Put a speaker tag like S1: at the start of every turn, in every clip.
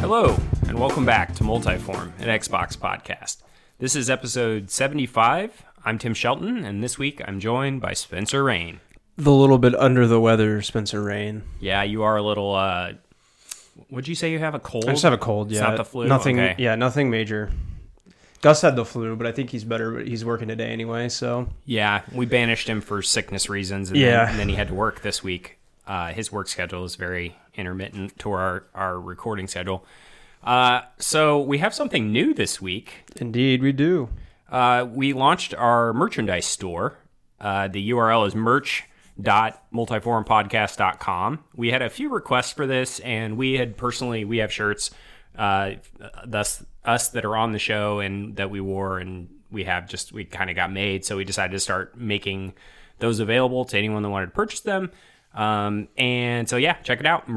S1: Hello, and welcome back to Multiform, an Xbox podcast. This is episode 75. I'm Tim Shelton, and this week I'm joined by Spencer Rain.
S2: The little bit under the weather, Spencer Rain.
S1: Yeah, you are a little, would you say you have a cold?
S2: I just have a cold, yeah.
S1: It's not the flu?
S2: Nothing,
S1: Okay.
S2: Yeah, nothing major. Gus had the flu, but I think he's better, but he's working today anyway, so.
S1: Yeah, we banished him for sickness reasons, and, then he had to work this week. His work schedule is very intermittent to our recording schedule. So we have something new this week.
S2: Indeed, we do.
S1: We launched our merchandise store. The URL is merch.multiforumpodcast.com. We had a few requests for this, and we have shirts, thus us that are on the show and that we wore, and we kind of got made, so we decided to start making those available to anyone that wanted to purchase them. And so, yeah, check it out,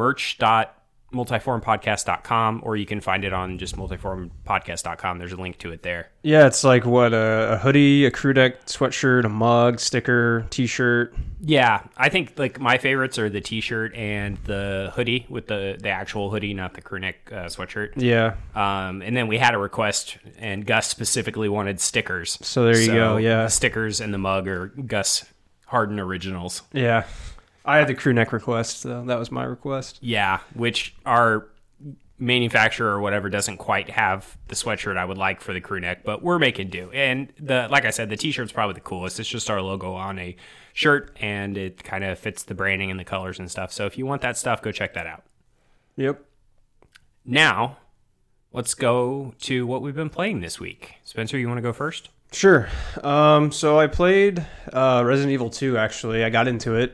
S1: merch.multiforumpodcast.com, or you can find it on just multiforumpodcast.com. There's a link to it there.
S2: Yeah, it's like a hoodie, a crew neck sweatshirt, a mug, sticker, t-shirt.
S1: Yeah, I think like my favorites are the t-shirt and the hoodie with the actual hoodie, not the crew neck sweatshirt.
S2: Yeah.
S1: And then we had a request, and Gus specifically wanted stickers.
S2: So there you go, yeah.
S1: The stickers and the mug are Gus Harden originals.
S2: Yeah. I had the crew neck request, so that was my request.
S1: Yeah, which our manufacturer or whatever doesn't quite have the sweatshirt I would like for the crew neck, but we're making do. And like I said, the t-shirt's probably the coolest. It's just our logo on a shirt, and it kind of fits the branding and the colors and stuff. So if you want that stuff, go check that out.
S2: Yep.
S1: Now, let's go to what we've been playing this week. Spencer, you want to go first?
S2: Sure. So I played Resident Evil 2, actually. I got into it.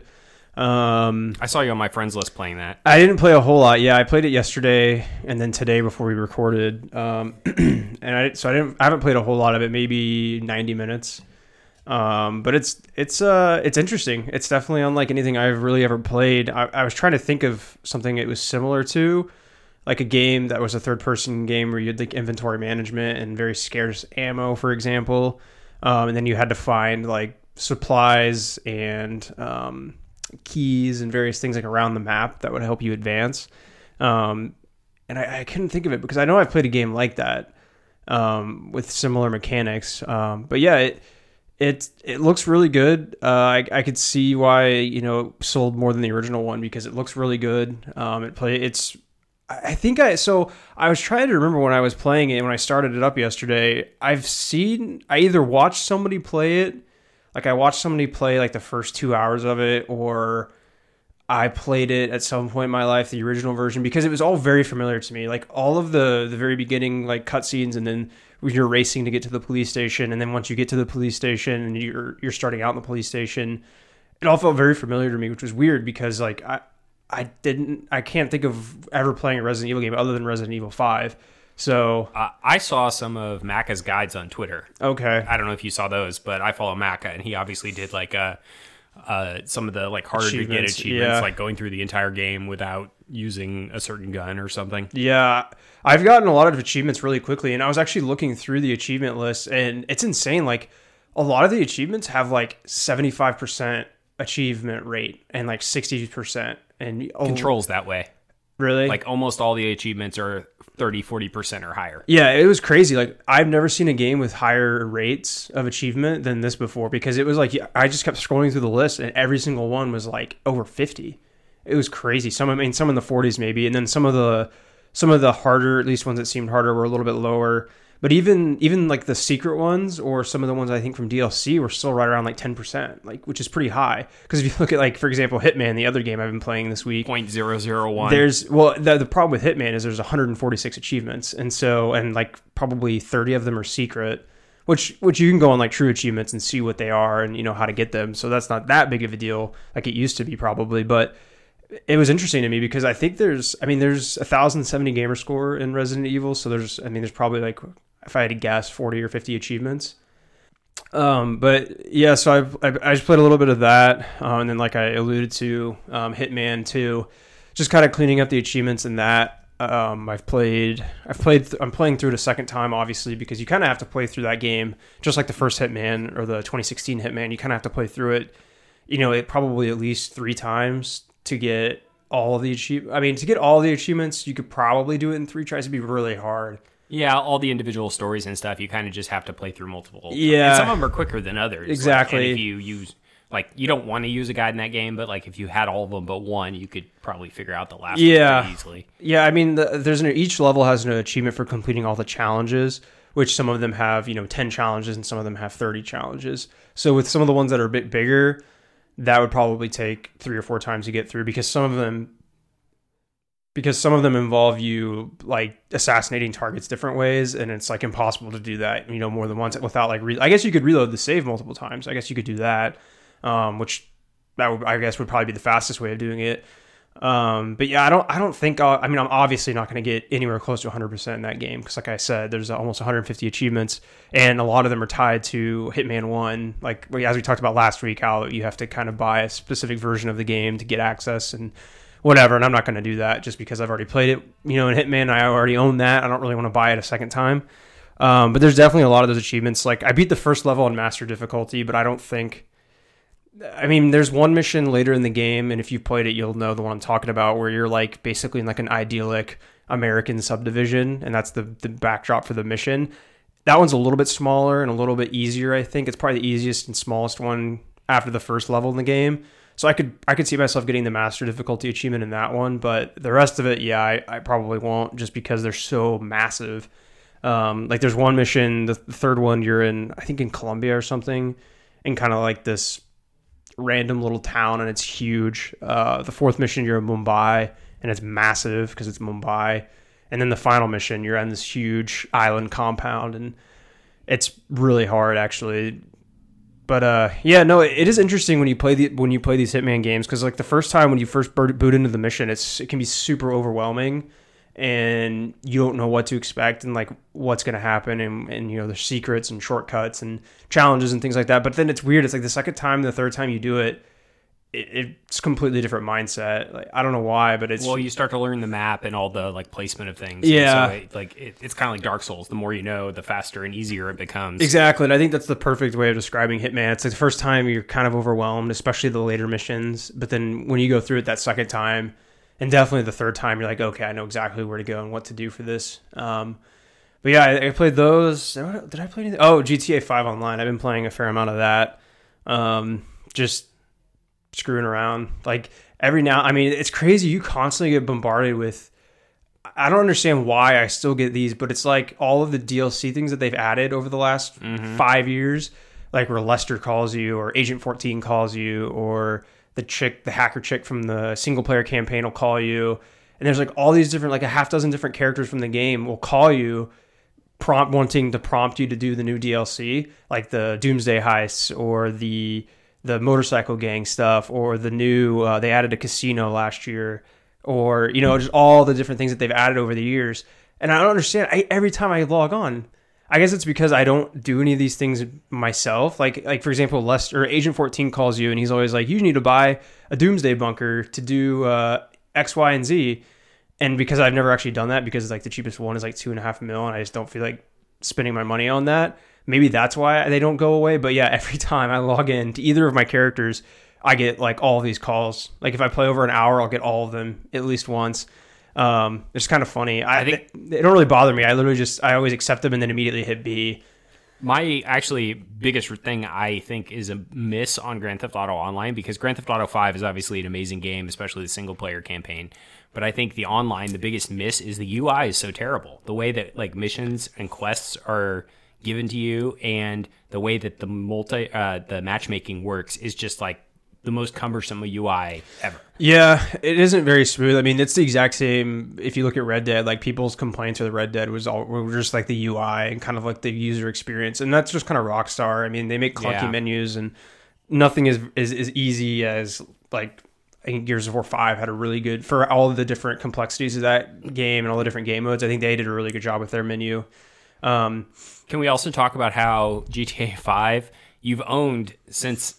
S1: I saw you on my friends list playing that.
S2: I didn't play a whole lot. Yeah, I played it yesterday and then today before we recorded. I haven't played a whole lot of it, maybe 90 minutes. But it's interesting. It's definitely unlike anything I've really ever played. I was trying to think of something it was similar to, like a game that was a third-person game where you had like inventory management and very scarce ammo, for example. And then you had to find like supplies and keys and various things like around the map that would help you advance. And I couldn't think of it because I know I've played a game like that with similar mechanics. But yeah, it looks really good. I could see why it sold more than the original one because it looks really good. I was trying to remember when I was playing it, when I started it up yesterday. I either watched somebody play it, like I watched somebody play like the first 2 hours of it, or I played it at some point in my life, the original version, because it was all very familiar to me. Like all of the very beginning like cutscenes, and then when you're racing to get to the police station, and then once you get to the police station and you're starting out in the police station, it all felt very familiar to me, which was weird because like I can't think of ever playing a Resident Evil game other than Resident Evil 5. So
S1: I saw some of Macca's guides on Twitter.
S2: Okay.
S1: I don't know if you saw those, but I follow Macca, and he obviously did like some of the like harder to get achievements, like going through the entire game without using a certain gun or something.
S2: Yeah, I've gotten a lot of achievements really quickly, and I was actually looking through the achievement list, and it's insane. Like a lot of the achievements have like 75% achievement rate and like 60%, and
S1: Control's that way.
S2: Really?
S1: Like almost all the achievements are 30-40% or higher.
S2: Yeah, it was crazy. Like I've never seen a game with higher rates of achievement than this before, because it was like I just kept scrolling through the list and every single one was like over 50. It was crazy. Some in the 40s maybe, and then some of the harder, at least ones that seemed harder, were a little bit lower. But even like the secret ones, or some of the ones I think from DLC, were still right around like 10%, like, which is pretty high. Because if you look at, like, for example, Hitman, the other game I've been playing this week,
S1: 0.001.
S2: The problem with Hitman is there's 146 achievements, and like probably 30 of them are secret, which you can go on like True Achievements and see what they are and how to get them. So that's not that big of a deal like it used to be probably, but it was interesting to me because I think there's 1,070 gamer score in Resident Evil, so there's probably, like, if I had to guess, 40 or 50 achievements. But yeah, so I just played a little bit of that, and then like I alluded to, Hitman 2, just kind of cleaning up the achievements in that. I'm playing through it a second time, obviously, because you kind of have to play through that game just like the first Hitman or the 2016 Hitman. You kind of have to play through it, it probably at least 3 times to get all the I mean, to get all the achievements, you could probably do it in 3 tries. It'd be really hard.
S1: Yeah, all the individual stories and stuff, you kind of just have to play through multiple.
S2: Yeah.
S1: And some of them are quicker than others.
S2: Exactly.
S1: Like, and if you use, like, you don't want to use a guide in that game, but, like, if you had all of them but one, you could probably figure out the last one pretty easily.
S2: Yeah, I mean, each level has an achievement for completing all the challenges, which some of them have, 10 challenges and some of them have 30 challenges. So with some of the ones that are a bit bigger, that would probably take 3 or 4 times to get through because some of them involve you like assassinating targets different ways, and it's like impossible to do that, more than once without like I guess you could reload the save multiple times. I guess you could do that, which that would, I guess, would probably be the fastest way of doing it. But yeah, I don't think I'm obviously not going to get anywhere close to 100% in that game because, like I said, there's almost 150 achievements, and a lot of them are tied to Hitman 1. Like as we talked about last week, how you have to kind of buy a specific version of the game to get access and whatever, and I'm not going to do that just because I've already played it, in Hitman. I already own that. I don't really want to buy it a second time. But there's definitely a lot of those achievements. Like I beat the first level on master difficulty, but I don't think... I mean, there's one mission later in the game, and if you've played it, you'll know the one I'm talking about, where you're like basically in like an idyllic American subdivision, and that's the backdrop for the mission. That one's a little bit smaller and a little bit easier, I think. It's probably the easiest and smallest one after the first level in the game. So I could see myself getting the master difficulty achievement in that one, but the rest of it, yeah, I probably won't, just because they're so massive. Like there's one mission, the third one, you're in, I think in Colombia or something, in kind of like this random little town, and it's huge. The fourth mission, you're in Mumbai, and it's massive because it's Mumbai. And then the final mission, you're on this huge island compound, and it's really hard actually. But yeah, no, it is interesting when you play these Hitman games, because like the first time when you first boot into the mission, it can be super overwhelming, and you don't know what to expect and like what's going to happen, and there's secrets and shortcuts and challenges and things like that. But then it's weird. It's like the second time, the third time you do it, it's completely different mindset. Like I don't know why, but it's...
S1: Well, you start to learn the map and all the like placement of things.
S2: Yeah.
S1: And so it's kind of like Dark Souls. The more you know, the faster and easier it becomes.
S2: Exactly. And I think that's the perfect way of describing Hitman. It's like the first time you're kind of overwhelmed, especially the later missions. But then when you go through it that second time, and definitely the third time, you're like, okay, I know exactly where to go and what to do for this. But yeah, I played those. Did I play anything? Oh, GTA 5 Online. I've been playing a fair amount of that. Just screwing around. Like every now, I mean, it's crazy. You constantly get bombarded with... I don't understand why I still get these, but it's like all of the DLC things that they've added over the last 5 years, like where Lester calls you, or Agent 14 calls you, or the hacker chick from the single player campaign will call you. And there's like all these different, like a half dozen different characters from the game will call you, wanting to prompt you to do the new DLC, like the Doomsday Heists, or the motorcycle gang stuff, or the new, they added a casino last year, or, just all the different things that they've added over the years. And I don't understand. Every time I log on, I guess it's because I don't do any of these things myself. Like for example, Lester, or Agent 14 calls you, and he's always like, you need to buy a Doomsday bunker to do X, Y, and Z. And because I've never actually done that, because like the cheapest one is like $2.5 million, and I just don't feel like spending my money on that. Maybe that's why they don't go away. But yeah, every time I log in to either of my characters, I get like all of these calls. Like if I play over an hour, I'll get all of them at least once. It's kind of funny. I think it don't really bother me. I always accept them and then immediately hit B.
S1: My actually biggest thing I think is a miss on Grand Theft Auto Online, because Grand Theft Auto 5 is obviously an amazing game, especially the single player campaign. But I think the online, the biggest miss is the UI is so terrible. The way that like missions and quests are given to you, and the way that the matchmaking works is just like the most cumbersome UI ever.
S2: Yeah, it isn't very smooth. I mean, it's the exact same. If you look at Red Dead, like people's complaints with Red Dead were just like the UI and kind of like the user experience, and that's just kind of Rockstar. I mean, they make clunky menus, and nothing is easy as like. I think Gears of War 5 had a really good, for all of the different complexities of that game and all the different game modes. I think they did a really good job with their menu.
S1: Can we also talk about how GTA 5 you've owned since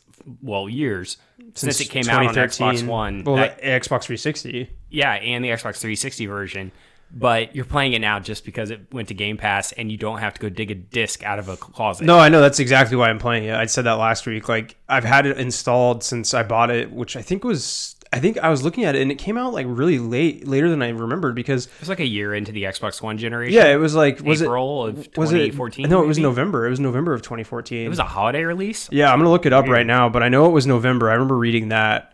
S1: years since it came out on Xbox One?
S2: Well, the Xbox 360.
S1: Yeah, and the Xbox 360 version. But you're playing it now just because it went to Game Pass, and you don't have to go dig a disc out of a closet.
S2: No, I know. That's exactly why I'm playing it. I said that last week. Like, I've had it installed since I bought it, which I think I think I was looking at it and it came out like really later than I remembered because
S1: It was like a year into the Xbox One generation.
S2: yeah, it was like
S1: April of 2014.
S2: No, it was November. It was November of 2014.
S1: It was a holiday release.
S2: Yeah, I'm gonna look it up right now, but I know it was November. I remember reading that.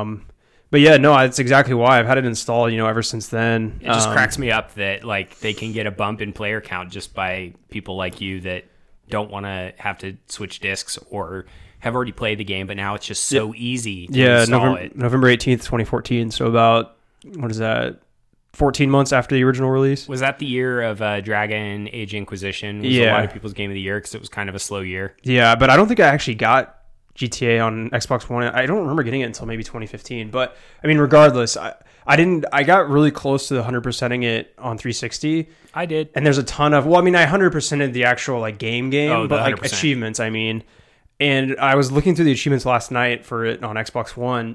S2: But yeah, no, that's exactly why I've had it installed, ever since then.
S1: It just cracks me up that like they can get a bump in player count just by people like you that don't want to have to switch discs or have already played the game, but now it's just so easy to install it.
S2: November 18th, 2014. So about, what is that, 14 months after the original release?
S1: Was that the year of Dragon Age Inquisition? Was a lot of people's game of the year because it was kind of a slow year.
S2: Yeah, but I don't think I actually got GTA on Xbox One. I don't remember getting it until maybe 2015. But I mean, regardless, I got really close to the 100%ing it on 360.
S1: I did.
S2: And there's a ton of, I 100%ed the actual like game, but like
S1: 100%.
S2: Achievements, I mean. And I was looking through the achievements last night for it on Xbox One.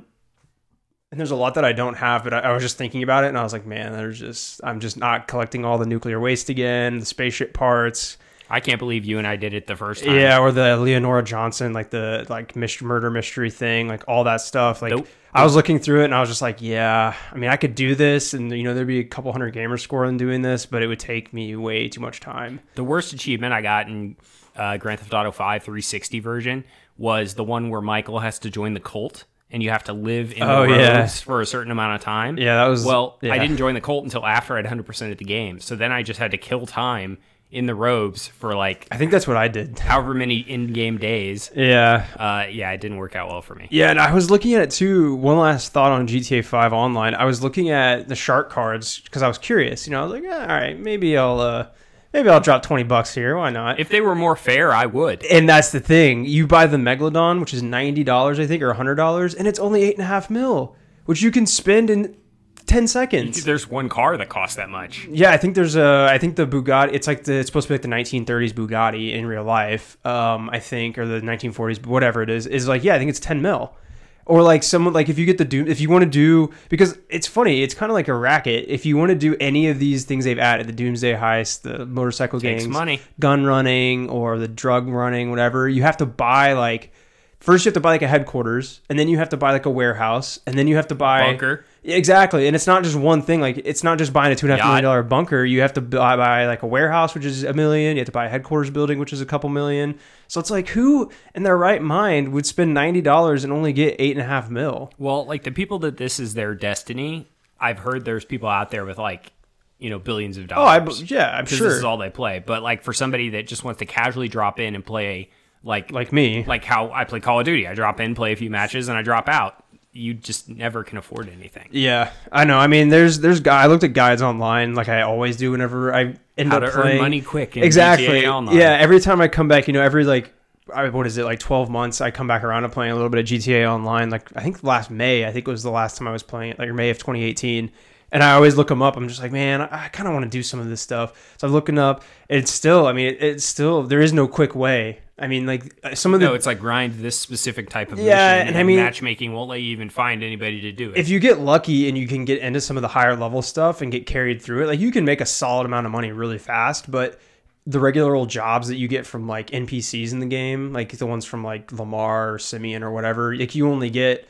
S2: And there's a lot that I don't have, but I was just thinking about it and I was like, man, I'm just not collecting all the nuclear waste again, the spaceship parts.
S1: I can't believe you and I did it the first time.
S2: Yeah, or the Leonora Johnson, like the murder mystery thing, like all that stuff. Like nope. I was looking through it and I was just like, yeah, I mean, I could do this, and there'd be a couple hundred gamer score in doing this, but it would take me way too much time.
S1: The worst achievement I got in Grand Theft Auto 5 360 version was the one where Michael has to join the cult. And you have to live in the robes for a certain amount of time.
S2: Yeah, that was...
S1: Well, I didn't join the cult until after I'd 100% of the game. So then I just had to kill time in the robes for like...
S2: I think that's what I did.
S1: However many in-game days.
S2: Yeah.
S1: It didn't work out well for me.
S2: Yeah, and I was looking at it too. One last thought on GTA 5 Online. I was looking at the shark cards because I was curious. I was like, all right, maybe I'll drop $20 here. Why not?
S1: If they were more fair, I would.
S2: And that's the thing. You buy the Megalodon, which is $90, I think, or $100, and it's only $8.5 million, which you can spend in 10 seconds.
S1: There's one car that costs that much.
S2: Yeah, I think I think the Bugatti, it's supposed to be like the 1930s Bugatti in real life, I think, or the 1940s, whatever it is like, yeah, I think it's 10 million. Or like someone, like if you get the Doom, if you want to do, because it's funny, it's kind of like a racket. If you want to do any of these things they've added, the Doomsday Heist, the motorcycle gangs,
S1: money,
S2: gun running, or the drug running, whatever, you have to buy first you have to buy like a headquarters, and then you have to buy like a warehouse, and then you have to buy
S1: bunker.
S2: Exactly, and it's not just one thing. Like it's not just buying a $2.5 million bunker. You have to buy like a warehouse, which is $1 million. You have to buy a headquarters building, which is a couple million. So it's like, who in their right mind would spend $90 and only get $8.5 million?
S1: Well, like the people that this is their destiny. I've heard there's people out there with like, billions of dollars.
S2: Oh, I'm sure
S1: this is all they play. But like for somebody that just wants to casually drop in and play, like
S2: me,
S1: like how I play Call of Duty, I drop in, play a few matches, and I drop out. You just never can afford anything.
S2: Yeah, I know. I mean, there's I looked at guides online, like I always do whenever I end up playing.
S1: Earn money quick.
S2: Exactly.
S1: GTA Online.
S2: Yeah, every time I come back, every what is it, like 12 months, I come back around to playing a little bit of GTA Online. Like I think last May, was the last time I was playing it, like May of 2018. And I always look them up. I'm just like, man, I kind of want to do some of this stuff. So I'm looking up. It's still, there is no quick way. I mean, like some of the...
S1: No, it's like grind this specific type of mission.
S2: And I mean...
S1: matchmaking won't let you even find anybody to do it.
S2: If you get lucky and you can get into some of the higher level stuff and get carried through it, like you can make a solid amount of money really fast, but the regular old jobs that you get from like NPCs in the game, like the ones from like Lamar or Simeon or whatever, like you only get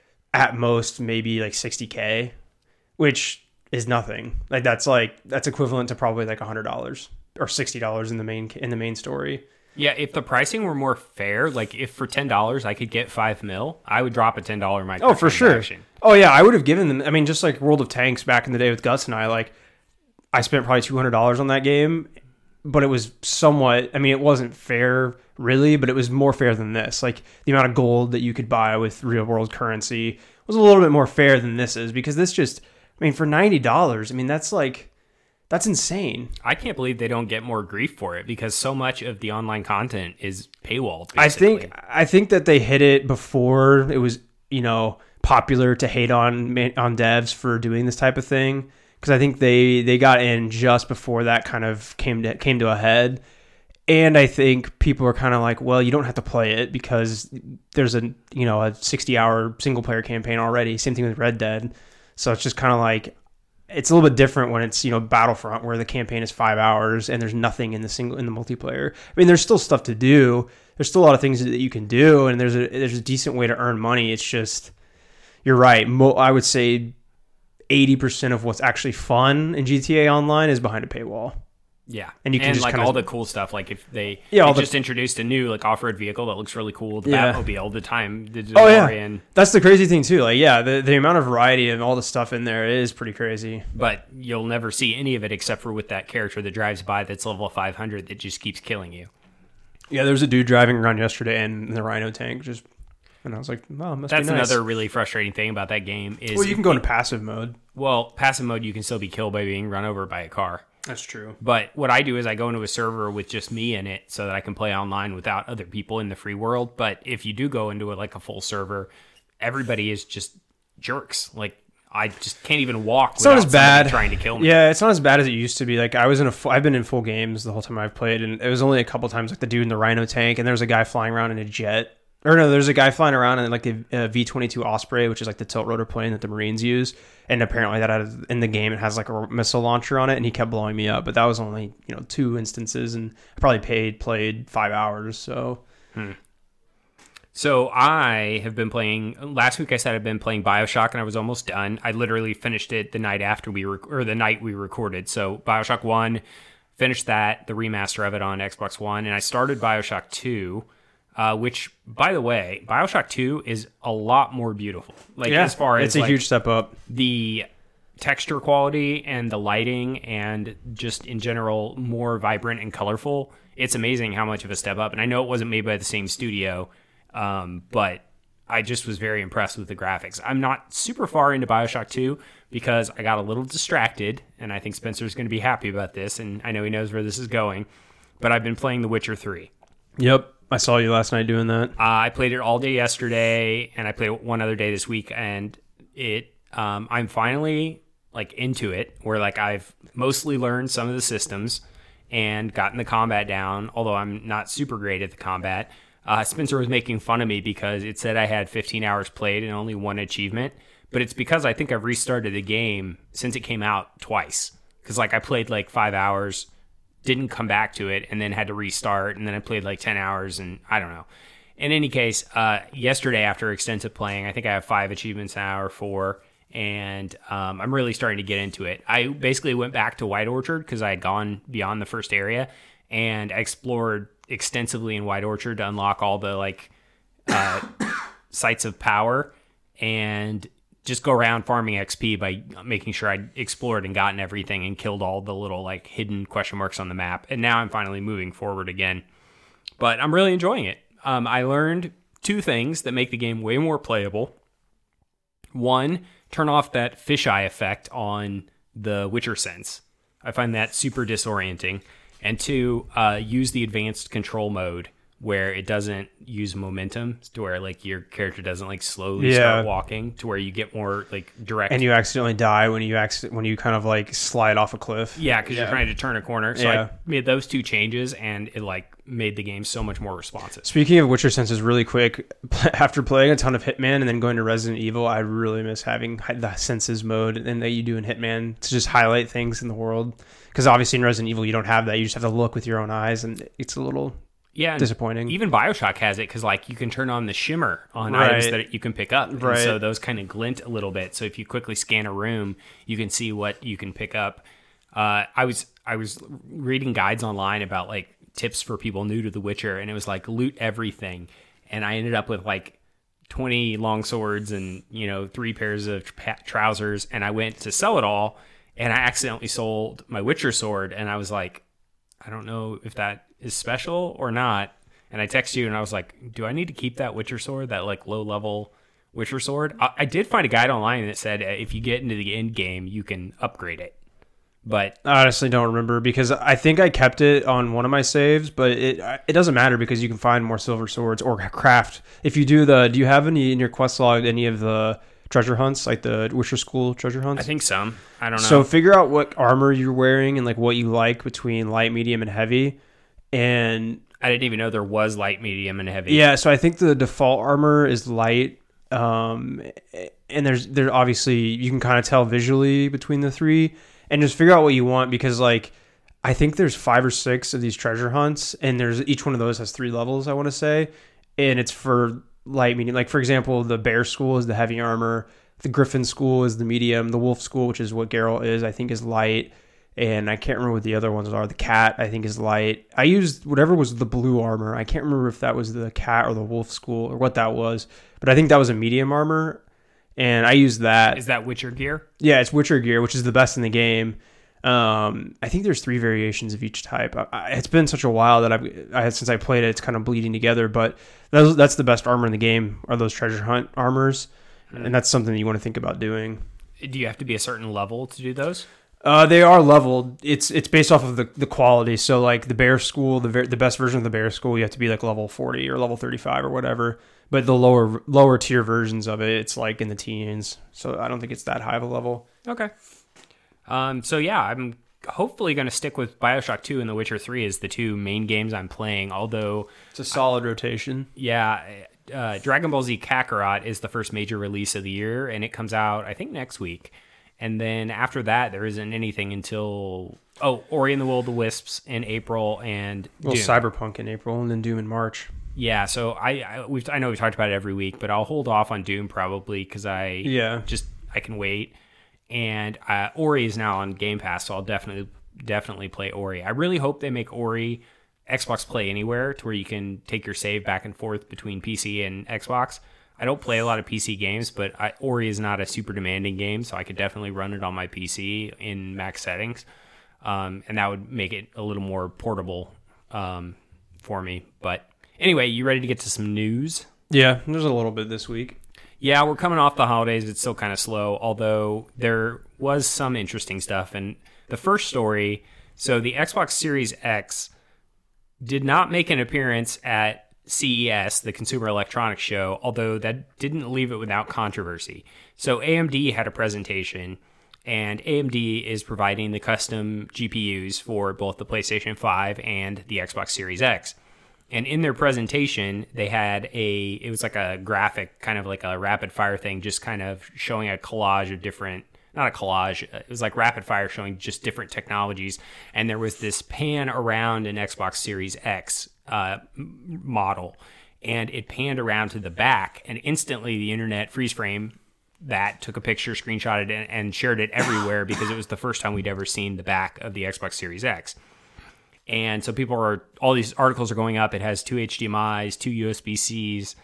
S2: at most maybe like $60K, which is nothing. Like that's equivalent to probably like $100 or $60 in the main story.
S1: Yeah, if the pricing were more fair, like if for $10 I could get $5 million, I would drop a $10 microtransaction.
S2: Oh, for sure. Oh yeah, I would have given them. I mean, just like World of Tanks back in the day with Gus and I spent probably $200 on that game, but it was somewhat. I mean, it wasn't fair really, but it was more fair than this. Like the amount of gold that you could buy with real world currency was a little bit more fair than this is, because this just. I mean, for $90, I mean that's insane.
S1: I can't believe they don't get more grief for it, because so much of the online content is paywalled, basically.
S2: I think that they hit it before it was, popular to hate on devs for doing this type of thing, because I think they got in just before that kind of came to a head. And I think people are kind of like, well, you don't have to play it because there's a 60-hour single player campaign already. Same thing with Red Dead. So it's just kind of like, it's a little bit different when it's, Battlefront, where the campaign is 5 hours and there's nothing in the multiplayer. I mean, there's still stuff to do. There's still a lot of things that you can do, and there's a decent way to earn money. It's just, you're right. I would say 80% of what's actually fun in GTA Online is behind a paywall.
S1: Yeah,
S2: and you can
S1: and
S2: just
S1: like
S2: kinda,
S1: all the cool stuff. Like if they just introduced a new like off-road vehicle that looks really cool, the Batmobile, the DeLorean.
S2: That's the crazy thing too. Like the amount of variety and all the stuff in there is pretty crazy.
S1: But you'll never see any of it except for with that character that drives by that's level 500 that just keeps killing you.
S2: Yeah, there's a dude driving around yesterday in the Rhino tank and I was like, oh, must
S1: That's
S2: be nice.
S1: another really frustrating thing about that game is...
S2: Well, you can go into passive mode.
S1: Well, passive mode, you can still be killed by being run over by a car.
S2: That's true.
S1: But what I do is I go into a server with just me in it so that I can play online without other people in the free world. But if you do go into it like a full server, everybody is just jerks. Like, I just can't even walk without somebody trying to kill me.
S2: Yeah, it's not as bad as it used to be. Like I've been in full games the whole time I've played, and it was only a couple times like the dude in the Rhino tank, and there's a guy flying around in a jet. Or no, there's a guy flying around in like the V-22 Osprey, which is like the tilt rotor plane that the Marines use. And apparently in the game, it has like a missile launcher on it, and he kept blowing me up. But that was only 2 instances, and I probably played 5 hours. So.
S1: So I have been playing. Last week I said I've been playing BioShock, and I was almost done. I literally finished it the night after the night we recorded. So BioShock 1, finished that, the remaster of it on Xbox One, and I started BioShock 2. Which, by the way, BioShock 2 is a lot more beautiful. Like, as far as
S2: it's a huge step up.
S1: The texture quality and the lighting and just in general more vibrant and colorful. It's amazing how much of a step up. And I know it wasn't made by the same studio, but I just was very impressed with the graphics. I'm not super far into BioShock 2 because I got a little distracted, and I think Spencer's going to be happy about this, and I know he knows where this is going. But I've been playing The Witcher 3.
S2: Yep. I saw you last night doing that.
S1: I played it all day yesterday, and I played it one other day this week, and I'm finally like into it, where like I've mostly learned some of the systems and gotten the combat down, although I'm not super great at the combat. Spencer was making fun of me because it said I had 15 hours played and only one achievement, but it's because I think I've restarted the game since it came out twice. Because like I played like 5 hours, didn't come back to it, and then had to restart, and then I played like 10 hours, and I don't know. In any case, yesterday after extensive playing, I think I have 5 achievements now or 4, and I'm really starting to get into it. I basically went back to White Orchard because I had gone beyond the first area, and I explored extensively in White Orchard to unlock all the like sites of power, and just go around farming XP by making sure I explored and gotten everything and killed all the little like hidden question marks on the map. And now I'm finally moving forward again. But I'm really enjoying it. I learned 2 things that make the game way more playable. 1, turn off that fisheye effect on the Witcher sense. I find that super disorienting. And 2, use the advanced control mode where it doesn't use momentum, to where like your character doesn't like slowly start walking, to where you get more like direct. And
S2: you accidentally die when you kind of like slide off a cliff.
S1: Yeah, because you're trying to turn a corner. So I made those 2 changes, and it like made the game so much more responsive.
S2: Speaking of Witcher senses, really quick, after playing a ton of Hitman and then going to Resident Evil, I really miss having the senses mode and that you do in Hitman to just highlight things in the world. Because obviously in Resident Evil you don't have that. You just have to look with your own eyes, and it's a little disappointing.
S1: Even BioShock has it, because like you can turn on the shimmer on items that you can pick up, and so those kind of glint a little bit. So if you quickly scan a room, you can see what you can pick up. I was reading guides online about like tips for people new to The Witcher, and it was like loot everything, and I ended up with like 20 long swords and 3 pairs of trousers, and I went to sell it all, and I accidentally sold my Witcher sword, and I was like, I don't know if that is special or not. And I texted you, and I was like, do I need to keep that Witcher sword, that like low level Witcher sword? I did find a guide online that said if you get into the end game, you can upgrade it. But
S2: I honestly don't remember, because I think I kept it on one of my saves, but it doesn't matter because you can find more silver swords or craft. If you do you have any in your quest log, any of the treasure hunts, like the Witcher School treasure hunts?
S1: I think some. I don't know.
S2: So figure out what armor you're wearing and like what you like between light, medium, and heavy. And
S1: I didn't even know there was light, medium, and heavy.
S2: Yeah, so I think the default armor is light. And there obviously you can kind of tell visually between the 3, and just figure out what you want, because like I think there's 5 or 6 of these treasure hunts, and each one of those has 3 levels, I want to say, and it's for light, meaning like, for example, the Bear School is the heavy armor, the Griffin School is the medium, the Wolf School, which is what Geralt is, I think is light, and I can't remember what the other ones are. The Cat, I think, is light. I used whatever was the blue armor. I can't remember if that was the Cat or the Wolf School or what that was, but I think that was a medium armor, and I used that.
S1: Is that Witcher gear?
S2: Yeah, it's Witcher gear, which is the best in the game. I think there's 3 variations of each type. It's been such a while that since I played it, it's kind of bleeding together. But that's the best armor in the game, are those treasure hunt armors, and that's something that you want to think about doing.
S1: Do you have to be a certain level to do those?
S2: They are leveled. It's based off of the quality. So like the Bear School, the best version of the Bear School, you have to be like level 40 or level 35 or whatever. But the lower tier versions of it, it's like in the teens. So I don't think it's that high of a level.
S1: Okay. So yeah, I'm hopefully going to stick with BioShock 2 and The Witcher 3 as the 2 main games I'm playing, although...
S2: It's a solid rotation.
S1: Yeah, Dragon Ball Z Kakarot is the first major release of the year, and it comes out, I think, next week. And then after that, there isn't anything until... Ori and the Will of the Wisps in April, and Doom.
S2: Cyberpunk in April, and then Doom in March.
S1: Yeah, so I know we've talked about it every week, but I'll hold off on Doom probably because I can wait. And Ori is now on Game Pass, so I'll definitely play Ori. I really hope they make Ori Xbox Play Anywhere, to where you can take your save back and forth between PC and Xbox. I don't play a lot of PC games, but Ori is not a super demanding game, so I could definitely run it on my PC in max settings. And that would make it a little more portable for me. But anyway, you ready to get to some news?
S2: Yeah, there's a little bit this week.
S1: Yeah, we're coming off the holidays. It's still kind of slow, although there was some interesting stuff. And the first story, so the Xbox Series X did not make an appearance at CES, the Consumer Electronics Show, although that didn't leave it without controversy. So AMD had a presentation, and AMD is providing the custom GPUs for both the PlayStation 5 and the Xbox Series X. And in their presentation, they had it was like a graphic, kind of like a rapid fire thing, just kind of showing a collage of different, not a collage, it was like rapid fire showing just different technologies. And there was this pan around an Xbox Series X model, and it panned around to the back, and instantly the internet freeze frame that, took a picture, screenshotted it, and shared it everywhere because it was the first time we'd ever seen the back of the Xbox Series X. And so all these articles are going up. It has 2 HDMIs, 2 USB-Cs.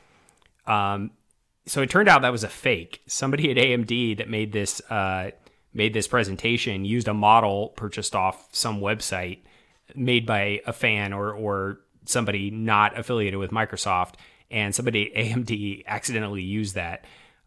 S1: So it turned out that was a fake. Somebody at AMD that made this presentation used a model purchased off some website made by a fan or somebody not affiliated with Microsoft, and somebody at AMD accidentally used that.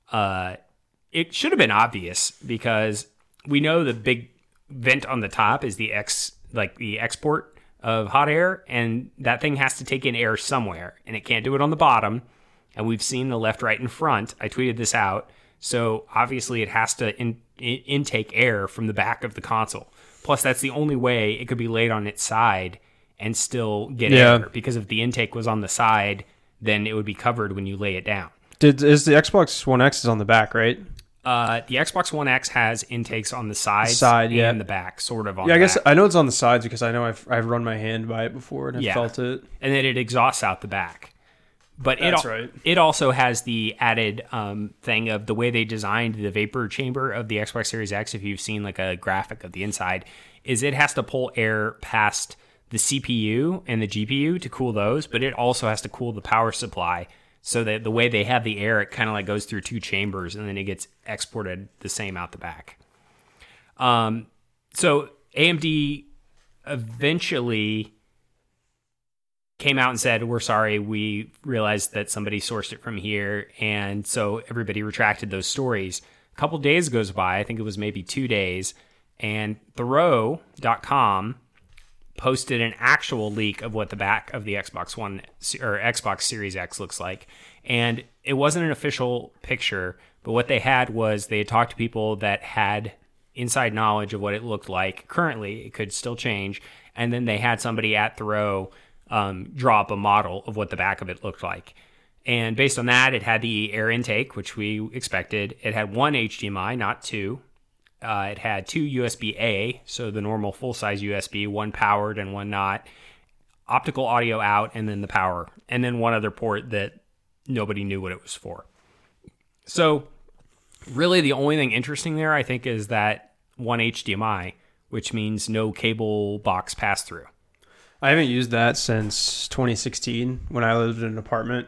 S1: It should have been obvious, because we know the big vent on the top is the export of hot air, and that thing has to take in air somewhere, and it can't do it on the bottom. And we've seen the left, right, and front. I tweeted this out. So obviously it has to intake air from the back of the console. Plus, that's the only way it could be laid on its side and still get air. Because if the intake was on the side, then it would be covered when you lay it down.
S2: Is the Xbox One X is on the back, right?
S1: The Xbox One X has intakes on the sides and the back, sort of on the back.
S2: I guess I know it's on the sides because I know I've run my hand by it before and I've felt it.
S1: And then it exhausts out the back. But it also has the added thing of the way they designed the vapor chamber of the Xbox Series X, if you've seen like a graphic of the inside, is it has to pull air past the CPU and the GPU to cool those, but it also has to cool the power supply. So that the way they have the air, it kind of like goes through 2 chambers, and then it gets exported the same out the back. So AMD eventually came out and said, we're sorry, we realized that somebody sourced it from here, and so everybody retracted those stories. A couple days goes by, I think it was maybe 2 days, and Throw.com posted an actual leak of what the back of the Xbox One or Xbox Series X looks like. And it wasn't an official picture, but what they had was they had talked to people that had inside knowledge of what it looked like. Currently, it could still change. And then they had somebody at Throw draw up a model of what the back of it looked like. And based on that, it had the air intake, which we expected. It had 1 HDMI, not 2. It had 2 USB-A, so the normal full-size USB, 1 powered and 1 not. Optical audio out, and then the power. And then one other port that nobody knew what it was for. So really the only thing interesting there, I think, is that one HDMI, which means no cable box pass-through.
S2: I haven't used that since 2016 when I lived in an apartment.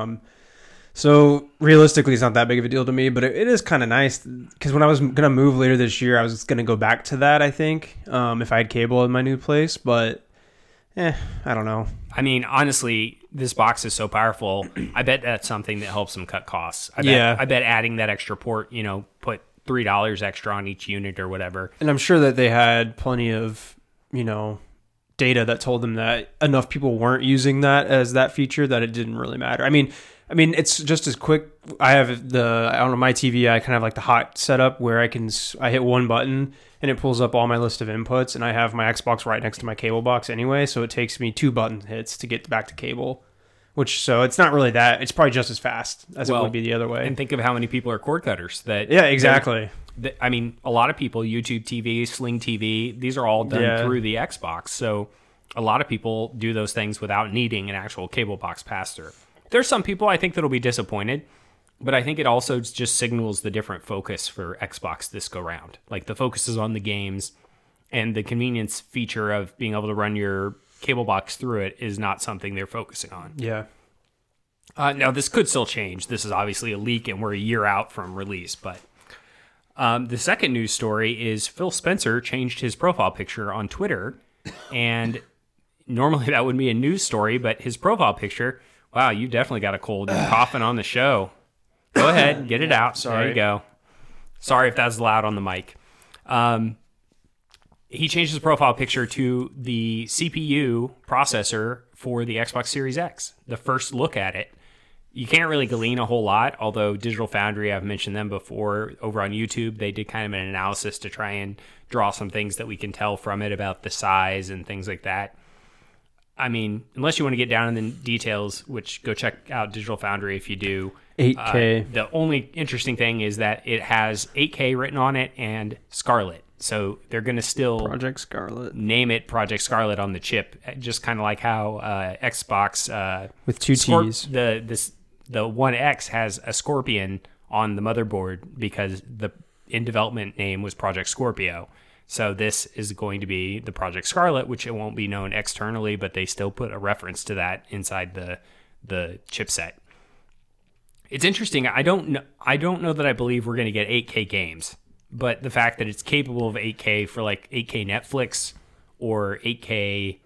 S2: So realistically, it's not that big of a deal to me, but it is kind of nice because when I was going to move later this year, I was going to go back to that, I think, if I had cable in my new place. But, I don't know.
S1: I mean, honestly, this box is so powerful. I bet that's something that helps them cut costs. I bet adding that extra port, put $3 extra on each unit or whatever.
S2: And I'm sure that they had plenty of, data that told them that enough people weren't using that as that feature that it didn't really matter. I mean, it's just as quick. I have my TV, I kind of have like the hot setup where I hit one button and it pulls up all my list of inputs, and I have my Xbox right next to my cable box anyway. So it takes me 2 button hits to get back to cable, so it's not really that. It's probably just as fast as it would be the other way.
S1: And think of how many people are cord cutters that.
S2: Yeah, exactly.
S1: I mean, a lot of people, YouTube TV, Sling TV, these are all done through the Xbox. So a lot of people do those things without needing an actual cable box pass-through. There's some people I think that'll be disappointed, but I think it also just signals the different focus for Xbox this go round. Like the focus is on the games, and the convenience feature of being able to run your cable box through it is not something they're focusing on.
S2: Yeah.
S1: Now, this could still change. This is obviously a leak, and we're a year out from release, but the second news story is Phil Spencer changed his profile picture on Twitter, and normally that would be a news story, but his profile picture, wow, you definitely got a cold. You're coughing on the show. Go ahead, get it out.
S2: Sorry.
S1: There you go. Sorry if that's loud on the mic. He changed his profile picture to the CPU processor for the Xbox Series X, the first look at it. You can't really glean a whole lot, although Digital Foundry, I've mentioned them before, over on YouTube, they did kind of an analysis to try and draw some things that we can tell from it about the size and things like that. I mean, unless you want to get down in the details, which go check out Digital Foundry if you do.
S2: 8K.
S1: The only interesting thing is that it has 8K written on it and Scarlet. So they're going to still
S2: Project Scarlet.
S1: Name it Project Scarlet on the chip, just kind of like how Xbox
S2: with 2 T's.
S1: The One X has a Scorpion on the motherboard because the in development name was Project Scorpio. So this is going to be the Project Scarlet, which it won't be known externally, but they still put a reference to that inside the chipset. It's interesting. I don't know that I believe we're going to get 8K games, but the fact that it's capable of 8K for like 8K Netflix or 8K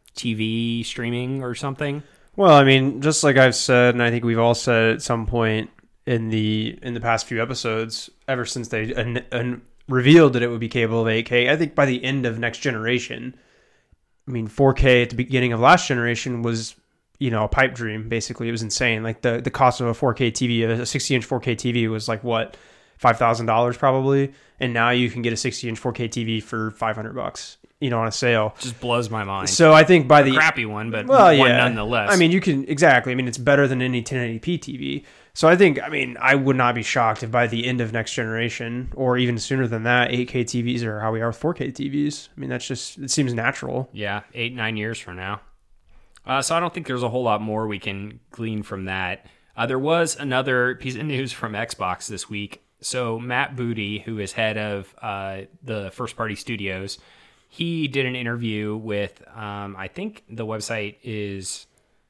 S1: TV streaming or something.
S2: Well, I mean, just like I've said, and I think we've all said at some point in the past few episodes, ever since they revealed that it would be capable of 8K, I think by the end of next generation, I mean, 4K at the beginning of last generation was, a pipe dream, basically. It was insane. Like the cost of a 4K TV, a 60-inch 4K TV was like, what, $5,000 probably? And now you can get a 60-inch 4K TV for $500, on a sale.
S1: Just blows my mind.
S2: So I think by the
S1: crappy one, but one nonetheless.
S2: I mean, you can exactly. I mean, it's better than any 1080p TV. So I think, I would not be shocked if by the end of next generation, or even sooner than that, 8K TVs are how we are with 4K TVs. I mean, it seems natural.
S1: Yeah, 8-9 years from now. So I don't think there's a whole lot more we can glean from that. There was another piece of news from Xbox this week. So Matt Booty, who is head of the first-party studios, he did an interview with, I think the website is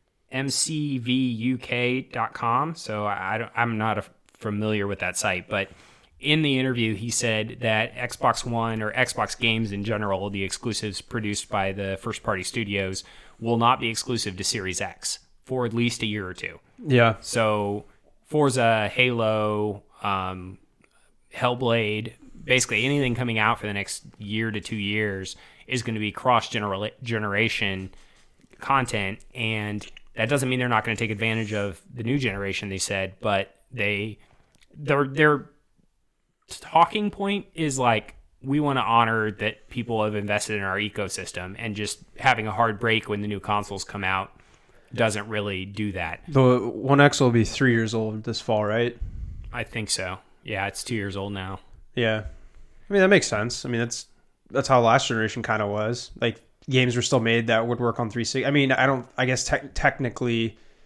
S1: mcvuk.com. So I'm not familiar with that site, but in the interview, he said that Xbox One or Xbox games in general, the exclusives produced by the first-party studios, will not be exclusive to Series X for at least a year or two.
S2: Yeah.
S1: So Forza, Halo, Hellblade, basically anything coming out for the next year to 2 years is going to be cross-generation content, and that doesn't mean they're not going to take advantage of the new generation, they said, but their talking point is like, we want to honor that people have invested in our ecosystem, and just having a hard break when the new consoles come out doesn't really do that.
S2: The One X will be 3 years old this fall, right?
S1: I think so. Yeah, it's 2 years old now.
S2: Yeah. I mean, that makes sense. I mean, that's how last generation kind of was. Like, games were still made that would work on 360. I mean, I guess technically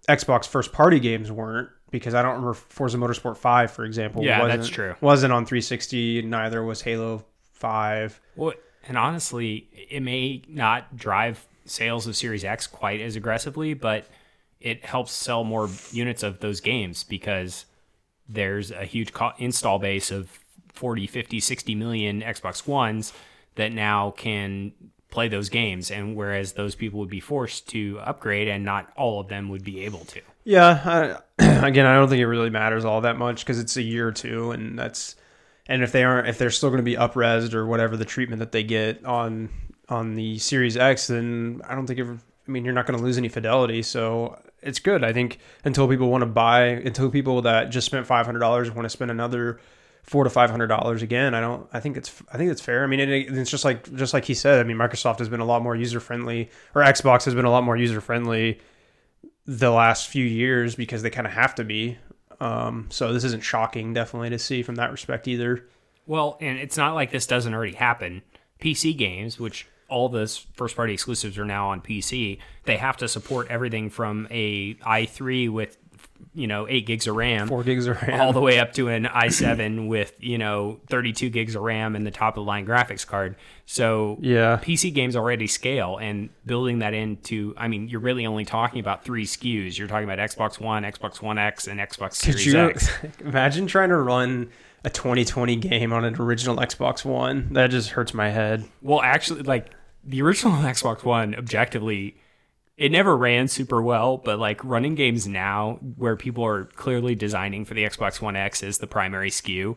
S2: Xbox first party games weren't, because I don't remember Forza Motorsport 5, for example.
S1: Yeah, that's true.
S2: Wasn't on 360. Neither was Halo 5.
S1: Well, and honestly, it may not drive sales of Series X quite as aggressively, but it helps sell more units of those games because there's a huge install base of 40, 50, 60 million Xbox Ones that now can play those games, and whereas those people would be forced to upgrade and not all of them would be able to.
S2: Yeah, again, I don't think it really matters all that much because it's a year or two, and if they're still going to be up-resed or whatever the treatment that they get on the Series X, then I don't think you're not going to lose any fidelity, so it's good. I think until people that just spent $500 want to spend another $400 to $500 again, I think it's fair. I mean, it's just like he said. I mean, Microsoft has been a lot more user friendly, or Xbox has been a lot more user friendly the last few years because they kind of have to be. So this isn't shocking, definitely, to see from that respect either.
S1: Well, and it's not like this doesn't already happen. PC games, which all those first-party exclusives are now on PC, they have to support everything from a i3 with 8 gigs of RAM,
S2: 4 gigs of RAM,
S1: all the way up to an i7 with 32 gigs of RAM and the top of the line graphics card. So
S2: yeah,
S1: PC games already scale, and building that into, you're really only talking about 3 SKUs. You're talking about Xbox One, Xbox One X, and Xbox Series X.
S2: Imagine trying to run a 2020 game on an original Xbox One. That just hurts my head.
S1: Well, actually, the original Xbox One, objectively, it never ran super well, but running games now where people are clearly designing for the Xbox One X as the primary SKU,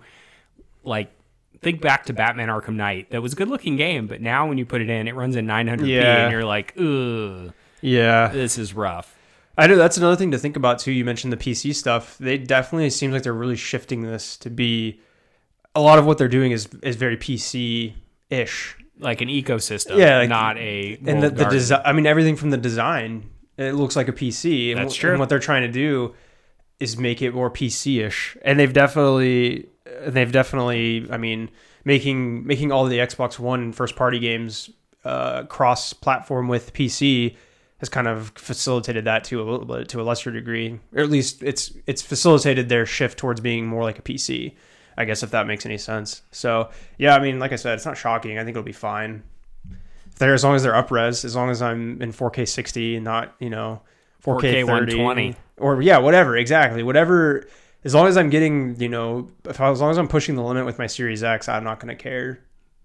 S1: think back to Batman Arkham Knight. That was a good looking game, but now when you put it in, it runs in 900p and you're like, ugh.
S2: Yeah.
S1: This is rough.
S2: I know that's another thing to think about too. You mentioned the PC stuff. They definitely seems like they're really shifting this to be, a lot of what they're doing is very PC-ish.
S1: Like an ecosystem, not a
S2: and the design. I mean, everything from the design, it looks like a PC.
S1: That's true.
S2: And what they're trying to do is make it more PC-ish, and they've definitely. I mean, making all of the Xbox One first-party games cross-platform with PC has kind of facilitated that to a little bit, to a lesser degree, or at least it's facilitated their shift towards being more like a PC. I guess, if that makes any sense. So, yeah, I mean, like I said, it's not shocking. I think it'll be fine. As long as they're up-res, as long as I'm in 4K 60 and not, 4K 30.
S1: 120.
S2: Or, yeah, whatever, exactly. Whatever, as long as I'm getting, as long as I'm pushing the limit with my Series X, I'm not going to care.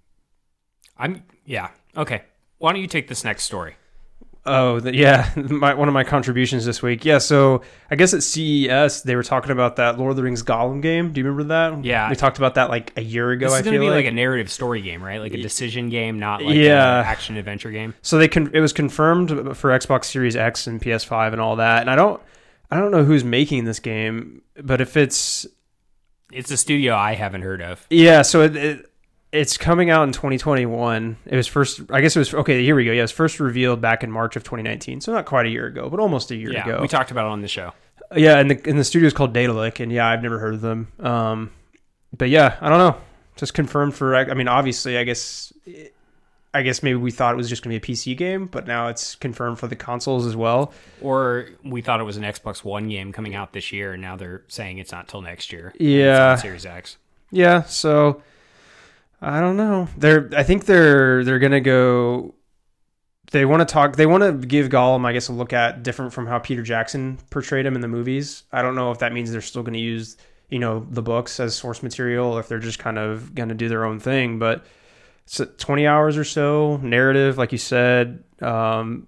S1: Yeah, okay. Why don't you take this next story?
S2: Oh, one of my contributions this week. Yeah, so I guess at CES, they were talking about that Lord of the Rings Gollum game. Do you remember that?
S1: Yeah.
S2: We talked about that a year ago,
S1: I feel like. This is going to be
S2: like
S1: a narrative story game, right? Like a decision game, not an action-adventure game.
S2: So it was confirmed for Xbox Series X and PS5 and all that. And I don't know who's making this game, but if it's
S1: a studio I haven't heard of.
S2: Yeah, so it's coming out in 2021. It was here we go. Yeah, it was first revealed back in March of 2019. So not quite a year ago, but almost a year ago.
S1: We talked about it on the show.
S2: Yeah, and the studio is called Daedalic, and yeah, I've never heard of them. But yeah, I don't know. Just confirmed for, obviously, I guess maybe we thought it was just going to be a PC game, but now it's confirmed for the consoles as well.
S1: Or we thought it was an Xbox One game coming out this year, and now they're saying it's not till next year.
S2: Yeah.
S1: It's on Series X.
S2: Yeah, so I don't know. I think they're going to go. They want to give Gollum, I guess, a look at different from how Peter Jackson portrayed him in the movies. I don't know if that means they're still going to use, the books as source material, or if they're just kind of going to do their own thing. But it's 20 hours or so narrative, like you said. So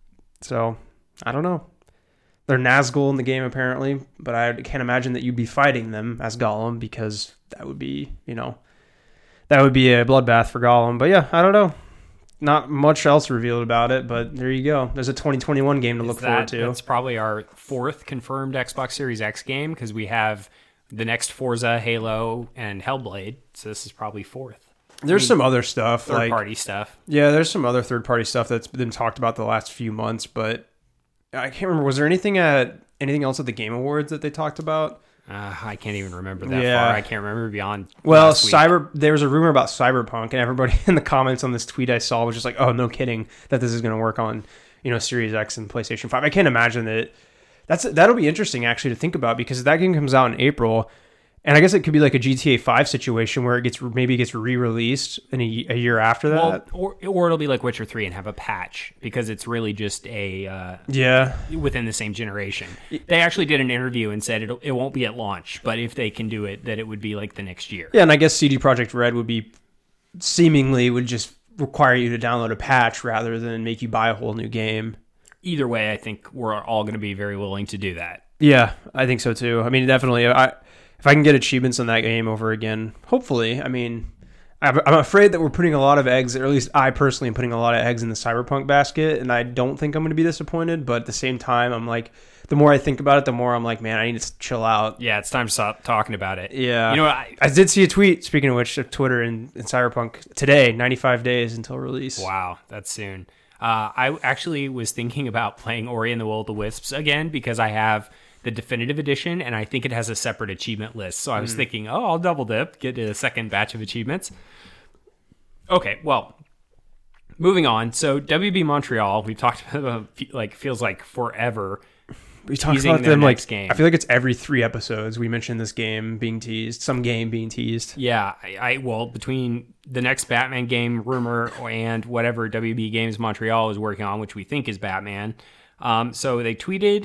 S2: I don't know. They're Nazgul in the game apparently, but I can't imagine that you'd be fighting them as Gollum, because that would be, that would be a bloodbath for Gollum. But yeah, I don't know. Not much else revealed about it, but there you go. There's a 2021 game to look forward to.
S1: That's probably our 4th confirmed Xbox Series X game, because we have the next Forza, Halo, and Hellblade. So this is probably 4th.
S2: There's some other stuff.
S1: Third-party stuff.
S2: Yeah, there's some other third-party stuff that's been talked about the last few months, but I can't remember. Was there anything else at the Game Awards that they talked about?
S1: I can't even remember that far. I can't remember beyond.
S2: Well, there was a rumor about Cyberpunk, and everybody in the comments on this tweet I saw was just like, "Oh, no kidding that this is going to work on, Series X and PlayStation 5." I can't imagine that that'll be interesting actually to think about, because that game comes out in April. And I guess it could be like a GTA 5 situation where maybe gets re-released in a year after that.
S1: Well, or it'll be like Witcher 3 and have a patch, because it's really just a within the same generation. They actually did an interview and said it won't be at launch, but if they can do it, that it would be like the next year.
S2: Yeah, and I guess CD Projekt Red would just require you to download a patch rather than make you buy a whole new game.
S1: Either way, I think we're all going to be very willing to do that.
S2: Yeah, I think so too. I mean, definitely. If I can get achievements in that game over again, hopefully. I mean, I'm afraid that we're putting a lot of eggs, or at least I personally am putting a lot of eggs in the Cyberpunk basket, and I don't think I'm going to be disappointed. But at the same time, I'm like, the more I think about it, the more I'm like, man, I need to chill out.
S1: Yeah, it's time to stop talking about it.
S2: Yeah.
S1: You know,
S2: I did see a tweet, speaking of which, of Twitter and Cyberpunk today, 95 days until release.
S1: Wow, that's soon. I actually was thinking about playing Ori and the Will of the Wisps again, because I have the definitive edition, and I think it has a separate achievement list. So I was thinking, I'll double dip, get a second batch of achievements. Okay, well, moving on. So WB Montreal, we've talked about, like, feels like forever.
S2: We talk about them like game. I feel like it's every 3 episodes we mention this game being teased, some game being teased.
S1: Yeah, well, between the next Batman game rumor and whatever WB Games Montreal is working on, which we think is Batman. So they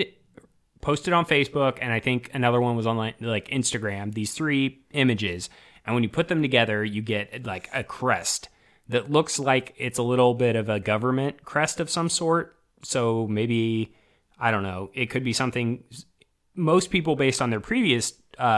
S1: posted on Facebook, and I think another one was on like Instagram, these 3 images. And when you put them together, you get like a crest that looks like it's a little bit of a government crest of some sort. So maybe, I don't know, it could be something. Most people, based on their previous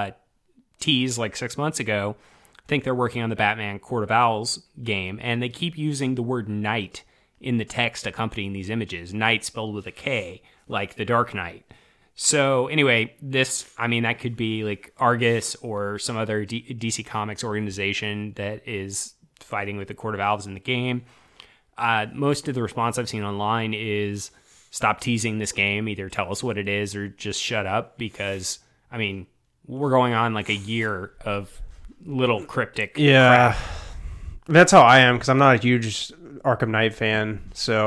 S1: tease like 6 months ago, think they're working on the Batman Court of Owls game, and they keep using the word Knight in the text accompanying these images. Knight spelled with a K, like the Dark Knight. So anyway, that could be like Argus or some other DC Comics organization that is fighting with the Court of Owls in the game. Most of the response I've seen online is stop teasing this game. Either tell us what it is or just shut up, because, I mean, we're going on like a year of little cryptic crap.
S2: That's how I am, because I'm not a huge Arkham Knight fan. So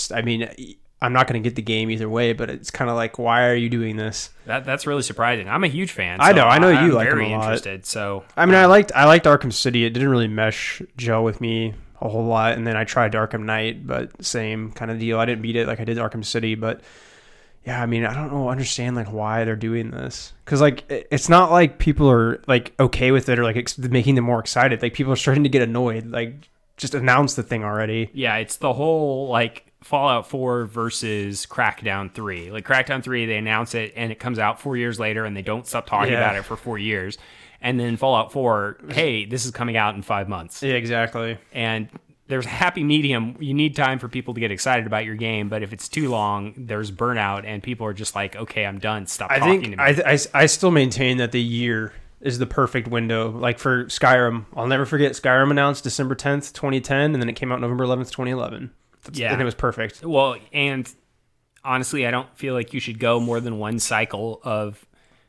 S2: I'm not going to get the game either way, but it's kind of like, why are you doing this?
S1: That's really surprising. I'm a huge fan.
S2: So I know you like them a lot.
S1: I'm very interested. So
S2: I mean, I liked Arkham City. It didn't really gel with me a whole lot, and then I tried Arkham Knight, but same kind of deal. I didn't beat it like I did Arkham City, but yeah, I mean, I don't understand like why they're doing this, because like it's not like people are like okay with it or like making them more excited. Like people are starting to get annoyed. Like, just announce the thing already.
S1: Yeah, it's the whole like Fallout 4 versus Crackdown 3. Like Crackdown 3, they announce it and it comes out 4 years later and they don't stop talking about it for 4 years. And then Fallout 4, hey, this is coming out in 5 months.
S2: Yeah, exactly.
S1: And there's a happy medium. You need time for people to get excited about your game, but if it's too long, there's burnout and people are just like, okay, I'm done. Stop talking to me.
S2: I still maintain that the year is the perfect window. Like for Skyrim, I'll never forget Skyrim announced December 10th, 2010, and then it came out November 11th, 2011. Yeah. And it was perfect.
S1: Well, and honestly, I don't feel like you should go more than one cycle of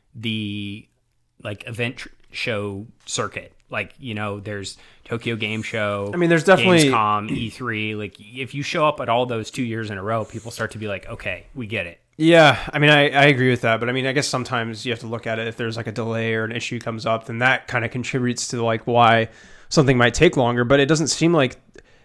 S1: the like event show circuit. Like, you know, there's Tokyo Game Show.
S2: I mean, there's definitely
S1: Gamescom, E3. Like, if you show up at all those 2 years in a row, people start to be like, okay, we get it.
S2: Yeah, I mean, I agree with that. But I mean, I guess sometimes you have to look at it. If there's like a delay or an issue comes up, then that kind of contributes to like why something might take longer. But it doesn't seem like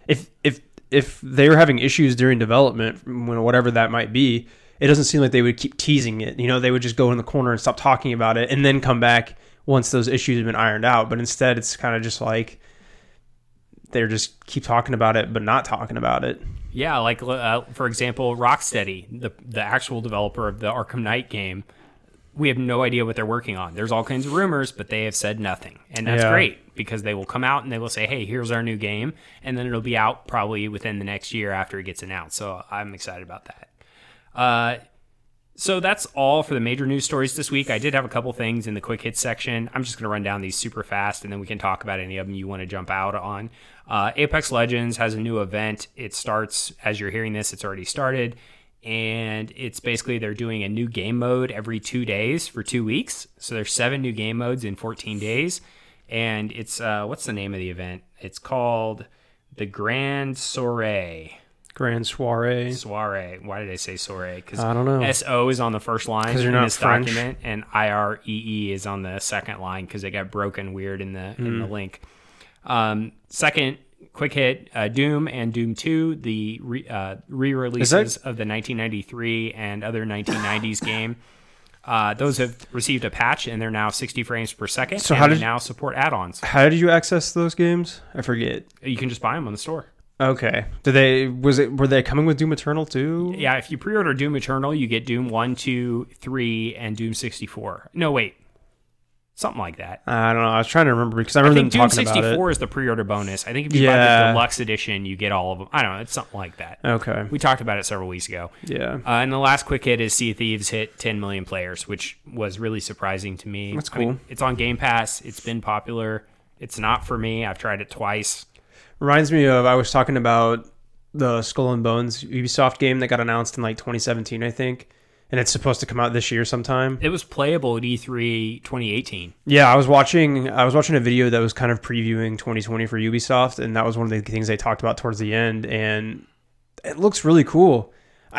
S2: if they're having issues during development, whatever that might be, it doesn't seem like they would keep teasing it. You know, they would just go in the corner and stop talking about it and then come back once those issues have been ironed out. But instead, it's kind of just like they're just keep talking about it, but not talking about it.
S1: Yeah, like, for example, Rocksteady, the actual developer of the Arkham Knight game, we have no idea what they're working on. There's all kinds of rumors, but they have said nothing. And that's great, because they will come out and they will say, hey, here's our new game. And then it'll be out probably within the next year after it gets announced. So I'm excited about that. So that's all for the major news stories this week. I did have a couple things in the quick hits section. I'm just going to run down these super fast, and then we can talk about any of them you want to jump out on. Apex Legends has a new event. It starts, as you're hearing this, it's already started. And it's basically they're doing a new game mode every 2 days for 2 weeks. So there's 7 new game modes in 14 days. And it's, what's the name of the event? It's called the Grand Soiree.
S2: Grand Soiree.
S1: Soiree. Why did I say soiree? Because
S2: I don't know.
S1: SO is on the first line
S2: You're
S1: in
S2: not
S1: this
S2: French.
S1: document, and IREE is on the second line because they got broken weird in the link. Second quick hit, Doom and Doom 2, the re-releases of the 1993 and other 1990s game. Those have received a patch, and they're now 60 frames per second,
S2: So
S1: and
S2: how
S1: they
S2: did-
S1: now support add-ons.
S2: How did you access those games? I forget.
S1: You can just buy them on the store.
S2: Okay. Were they coming with Doom Eternal too?
S1: Yeah, if you pre-order Doom Eternal, you get Doom 1, 2, 3, and Doom 64. No, wait. Something like that.
S2: I don't know. I was trying to remember because I
S1: I
S2: remember
S1: think
S2: them
S1: Doom
S2: talking about it.
S1: 64 is the pre-order bonus. I think if you buy
S2: Yeah.
S1: the deluxe edition, you get all of them. I don't know. It's something like that.
S2: Okay.
S1: We talked about it several weeks ago.
S2: Yeah.
S1: And the last quick hit is Sea of Thieves hit 10 million players, which was really surprising to me.
S2: That's
S1: I mean,
S2: cool.
S1: it's on Game Pass. It's been popular. It's not for me. I've tried it twice.
S2: Reminds me of I was talking about the Skull and Bones Ubisoft game that got announced in like 2017, I think, and it's supposed to come out this year sometime.
S1: It was playable at E3 2018.
S2: Yeah, I was watching a video that was kind of previewing 2020 for Ubisoft, and that was one of the things they talked about towards the end, and it looks really cool.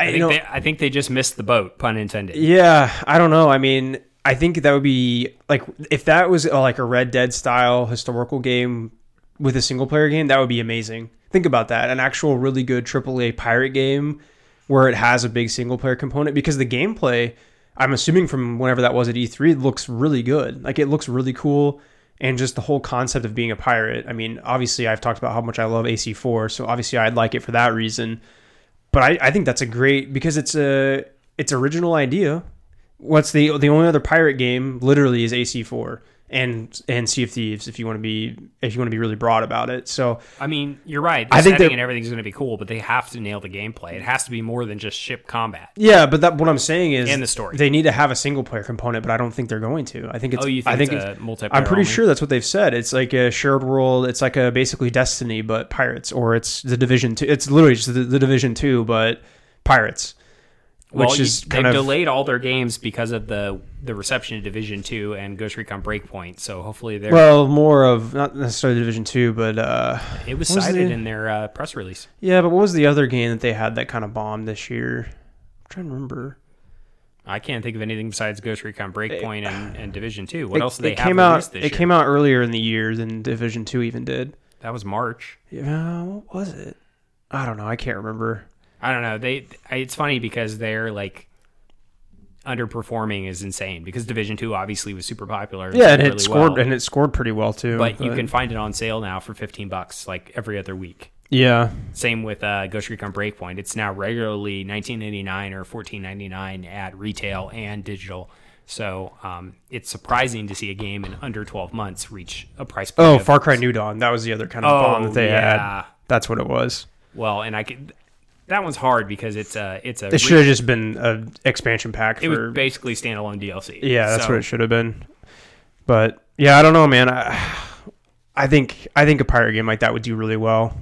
S1: I think they just missed the boat, pun intended.
S2: Yeah, I don't know. I mean, I think that would be like if that was like a Red Dead style historical game with a single player game, that would be amazing. Think about that. An actual really good AAA pirate game where it has a big single player component, because the gameplay, I'm assuming from whenever that was at E3, looks really good. Like it looks really cool. And just the whole concept of being a pirate. I mean, obviously I've talked about how much I love AC4, so obviously I'd like it for that reason. But I think that's a great, because it's original idea. What's the only other pirate game literally is AC4 and Sea of Thieves if you want to be really broad about it. So
S1: I mean, you're right. The
S2: I think
S1: setting
S2: that-
S1: and everything's going to be cool, but they have to nail the gameplay. It has to be more than just ship combat.
S2: yeah, but what I'm saying is
S1: And the story.
S2: They need to have a single player component, but I don't think they're going to. I think it's
S1: You think
S2: I think
S1: it's
S2: it's
S1: a multiplayer
S2: I'm pretty
S1: only?
S2: sure that's what they've said. It's like a shared world. It's like a basically Destiny but pirates, or it's the Division 2. It's literally just the Division 2 but pirates. Which is
S1: they've
S2: kind of
S1: delayed all their games because of the reception of Division 2 and Ghost Recon Breakpoint. So hopefully they're
S2: more of not necessarily Division 2, but
S1: it was
S2: what was
S1: cited
S2: the-
S1: in their press release.
S2: yeah. But what was the other game that they had that kind of bombed this year? I'm trying to remember.
S1: I can't think of anything besides Ghost Recon Breakpoint and Division 2. What else do they
S2: it
S1: have
S2: came
S1: released
S2: out.
S1: this
S2: It
S1: year?
S2: came out earlier in the year than Division 2 even did.
S1: That was March.
S2: Yeah, what was it? I don't know. I can't remember.
S1: I don't know. It's funny because they're like underperforming is insane because Division 2 obviously was super popular.
S2: Yeah, and
S1: did
S2: it scored and it scored pretty well too.
S1: But you can find it on sale now for $15 like every other week.
S2: Yeah.
S1: Same with Ghost Recon Breakpoint. It's now regularly $19.99 or $14.99 at retail and digital. So it's surprising to see a game in under 12 months reach a price point.
S2: Oh,
S1: of-
S2: Far Cry New Dawn. That was the other kind of bomb that they had. That's what it was.
S1: Well, and that one's hard because it's a
S2: It should have just been an expansion pack.
S1: it was basically standalone DLC.
S2: Yeah, that's
S1: So,
S2: what it should have been. But yeah, I don't know, man. I think a pirate game like that would do really well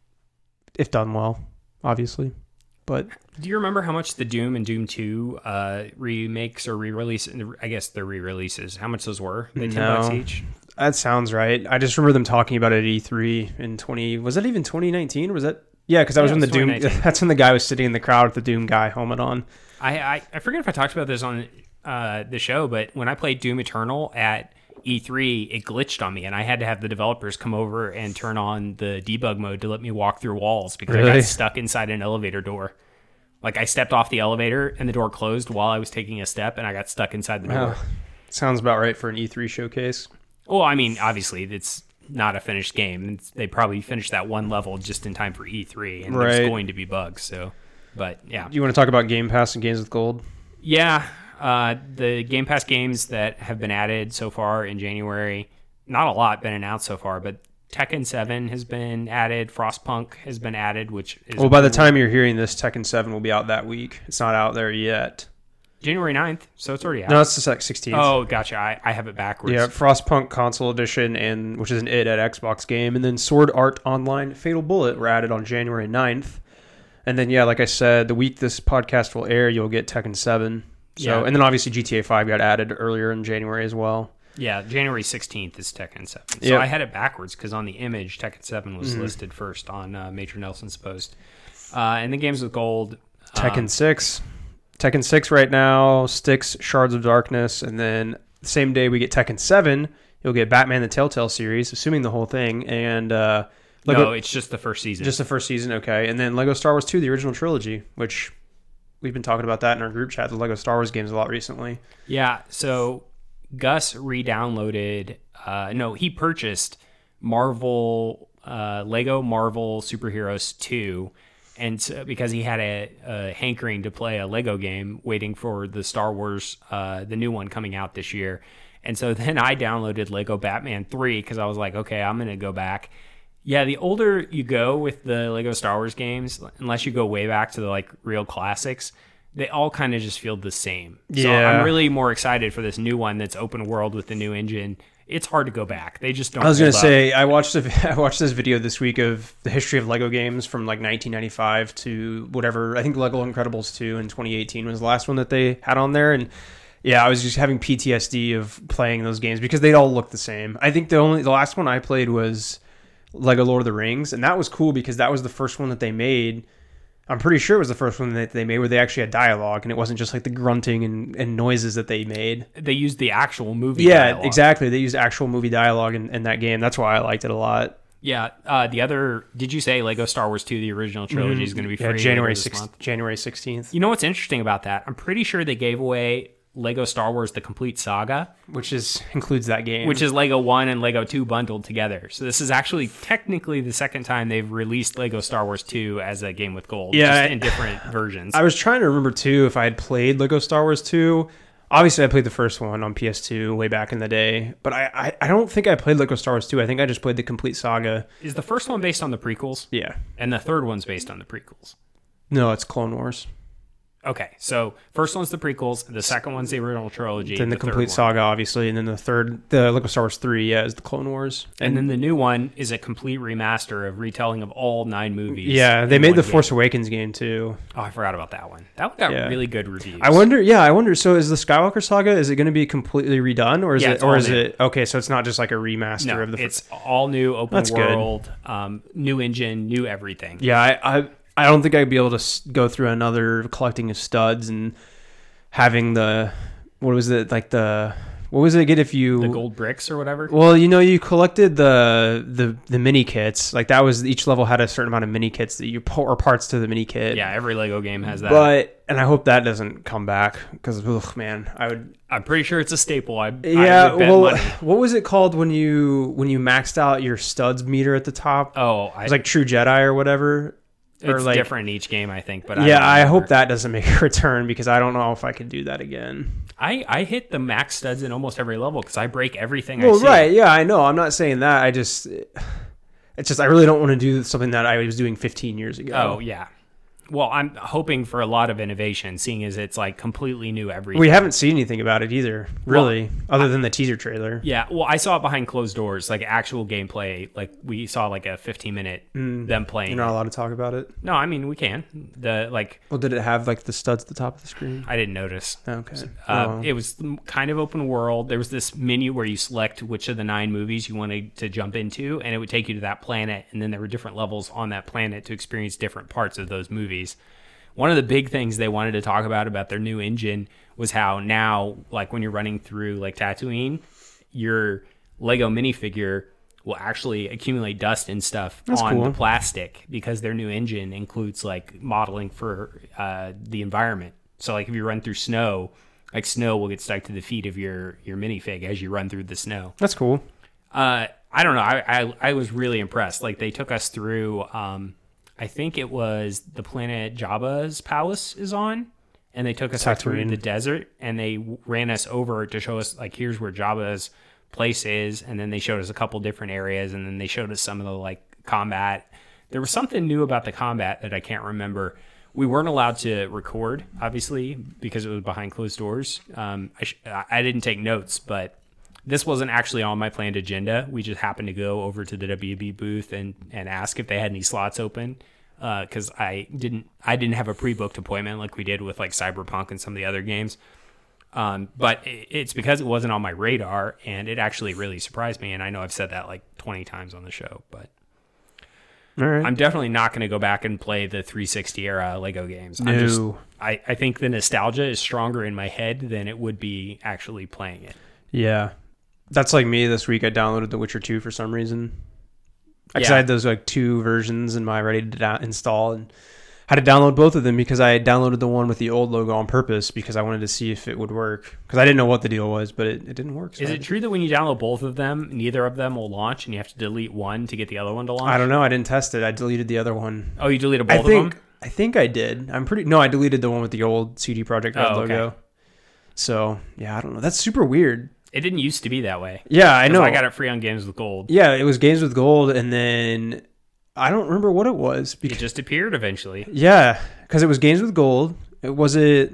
S2: if done well, obviously. But
S1: Do you remember how much the Doom and Doom 2 remakes or re-releases? I guess they're re-releases. How much those were? They $10 each.
S2: that sounds right. I just remember them talking about it at E3 in 20. Was that even 2019 or was that? Yeah, because that was
S1: Yeah,
S2: when
S1: it
S2: the
S1: was
S2: Doom.
S1: 2019.
S2: That's when the guy was sitting in the crowd with the Doom guy helmet on.
S1: I forget if I talked about this on the show, but when I played Doom Eternal at E3, it glitched on me, and I had to have the developers come over and turn on the debug mode to let me walk through walls because I
S2: Really?
S1: got stuck inside an elevator door. Like I stepped off the elevator and the door closed while I was taking a step, and I got stuck inside the door.
S2: Oh, sounds about right for an E3 showcase.
S1: Well, I mean, obviously, it's not a finished game. They probably finished that one level just in time for E3, and there's
S2: Right.
S1: going to be bugs. So, but yeah,
S2: You want to talk about Game Pass and Games with Gold?
S1: yeah. The Game Pass games that have been added so far in January, not a lot been announced so far, but Tekken 7 has been added. Frostpunk has been added, which is
S2: Well, by the time you're hearing this, Tekken 7 will be out that week. It's not out there yet.
S1: January 9th, so it's already out.
S2: No, it's the 16th.
S1: Oh, gotcha. I have it backwards.
S2: Yeah, Frostpunk Console Edition, and which is an id at Xbox game, and then Sword Art Online Fatal Bullet were added on January 9th. And then, yeah, like I said, the week this podcast will air, you'll get Tekken 7. So,
S1: Yeah.
S2: and then obviously GTA 5 got added earlier in January as well.
S1: Yeah, January 16th is Tekken 7. So
S2: Yep. Mm-hmm.
S1: I had it backwards because on the image, Tekken 7 was listed first on Major Nelson's post. And the games with gold.
S2: Tekken 6. Tekken 6 right now, Styx, Shards of Darkness, and then the same day we get Tekken 7, you'll get Batman the Telltale series, assuming the whole thing, and
S1: No, it's just the first season.
S2: Just the first season, okay. And then Lego Star Wars 2, the original trilogy, which we've been talking about that in our group chat, the Lego Star Wars games a lot recently.
S1: Yeah, so Gus re-downloaded, he purchased Lego Marvel Superheroes 2, and so, because he had a hankering to play a Lego game, waiting for the Star Wars, the new one coming out this year. And so then I downloaded Lego Batman 3 because I was like, okay, I'm going to go back. Yeah, the older you go with the Lego Star Wars games, unless you go way back to the like real classics, they all kind of just feel the same. So I'm really more excited for this new one that's open world with the new engine. It's hard to go back. They just don't.
S2: I was going to say, I watched this video this week of the history of Lego games from like 1995 to whatever. I think Lego Incredibles 2 in 2018 was the last one that they had on there. And yeah, I was just having PTSD of playing those games because they all look the same. I think the last one I played was Lego Lord of the Rings, and that was cool because that was the first one that they made. I'm pretty sure it was the first one that they made where they actually had dialogue, and it wasn't just like the grunting and noises that they made.
S1: They used the actual movie dialogue.
S2: Yeah, exactly. They used actual movie dialogue in that game. That's why I liked it a lot.
S1: Yeah. Did you say Lego Star Wars 2, the original trilogy, is going to be free?
S2: Yeah, January 16th.
S1: You know what's interesting about that? I'm pretty sure they gave away Lego Star Wars The Complete Saga,
S2: which includes that game,
S1: which is Lego 1 and Lego 2 bundled together. So this is actually technically the second time they've released Lego Star Wars 2 as a game with gold, just in different versions.
S2: I was trying to remember too if I had played Lego Star Wars 2. Obviously I played the first one on PS2 way back in the day, but I don't think I played Lego Star Wars 2. I think I just played The Complete Saga.
S1: Is the first one based on the prequels?
S2: Yeah.
S1: And the third one's based on the prequels?
S2: No, it's Clone Wars.
S1: Okay, so first one's the prequels, the second one's the original trilogy.
S2: Then the Complete Saga, obviously, and then the Lego Star Wars 3, is the Clone Wars.
S1: And then the new one is a complete remaster of retelling of all 9 movies.
S2: Yeah, they made the Force Awakens game, too.
S1: Oh, I forgot about that one. That one got really good reviews.
S2: I wonder, so is the Skywalker Saga, is it going to be completely redone, or is it, okay, so it's not just like a remaster of the...
S1: it's all new, open world, new engine, new everything.
S2: Yeah, I don't think I'd be able to go through another collecting of studs and having what was it get if you...
S1: The gold bricks or whatever?
S2: Well, you collected the mini kits. Like that was, each level had a certain amount of mini kits that you or parts to the mini kit.
S1: Yeah, every Lego game has that.
S2: And I hope that doesn't come back because, man,
S1: I'm pretty sure it's a staple. I would bet money.
S2: What was it called when you maxed out your studs meter at the top?
S1: Oh,
S2: it was like True Jedi or whatever.
S1: It's different in each game, I think. But
S2: I hope that doesn't make a return because I don't know if I could do that again.
S1: I hit the max studs in almost every level because I break everything I see.
S2: Well, right, yeah, I know. I'm not saying that. I really don't want to do something that I was doing 15 years ago.
S1: Oh, yeah. Well, I'm hoping for a lot of innovation, seeing as it's like completely new everything.
S2: We haven't seen anything about it either, really, other than the teaser trailer.
S1: Yeah, well, I saw it behind closed doors, like actual gameplay. Like we saw like a 15-minute them playing.
S2: You're not allowed to talk about it?
S1: No, I mean we can.
S2: Well, did it have like the studs at the top of the screen?
S1: I didn't notice.
S2: Okay.
S1: It was kind of open world. There was this menu where you select which of the 9 movies you wanted to jump into, and it would take you to that planet, and then there were different levels on that planet to experience different parts of those movies. One of the big things they wanted to talk about their new engine was how now, like when you're running through like Tatooine, your Lego minifigure will actually accumulate dust and stuff the plastic because their new engine includes like modeling for the environment. So like if you run through snow, like snow will get stuck to the feet of your minifig as you run through the snow.
S2: That's cool.
S1: I don't know. I was really impressed. Like they took us through... I think it was the planet Jabba's palace is on, and they took us through the desert, and they ran us over to show us, like, here's where Jabba's place is, and then they showed us a couple different areas, and then they showed us some of the, like, combat. There was something new about the combat that I can't remember. We weren't allowed to record, obviously, because it was behind closed doors. I didn't take notes, but... This wasn't actually on my planned agenda. We just happened to go over to the WB booth and ask if they had any slots open because I didn't have a pre-booked appointment like we did with like Cyberpunk and some of the other games. But it's because it wasn't on my radar, and it actually really surprised me. And I know I've said that like 20 times on the show, but
S2: All right.
S1: I'm definitely not going to go back and play the 360 era Lego games.
S2: No.
S1: I think the nostalgia is stronger in my head than it would be actually playing it.
S2: Yeah. That's like me this week. I downloaded The Witcher 2 for some reason. Because I had those like 2 versions in my ready to install, and had to download both of them because I had downloaded the one with the old logo on purpose because I wanted to see if it would work. Because I didn't know what the deal was, but it didn't work. So
S1: is it true that when you download both of them, neither of them will launch and you have to delete one to get the other one to launch?
S2: I don't know. I didn't test it. I deleted the other one.
S1: Oh, you deleted both of them?
S2: I think I did. No, I deleted the one with the old CD Projekt Red logo.
S1: Okay.
S2: So, yeah, I don't know. That's super weird.
S1: It didn't used to be that way.
S2: Yeah, I know.
S1: I got it free on Games with Gold.
S2: Yeah, it was Games with Gold, and then I don't remember what it was.
S1: It just appeared eventually.
S2: Yeah, because it was Games with Gold. Yeah,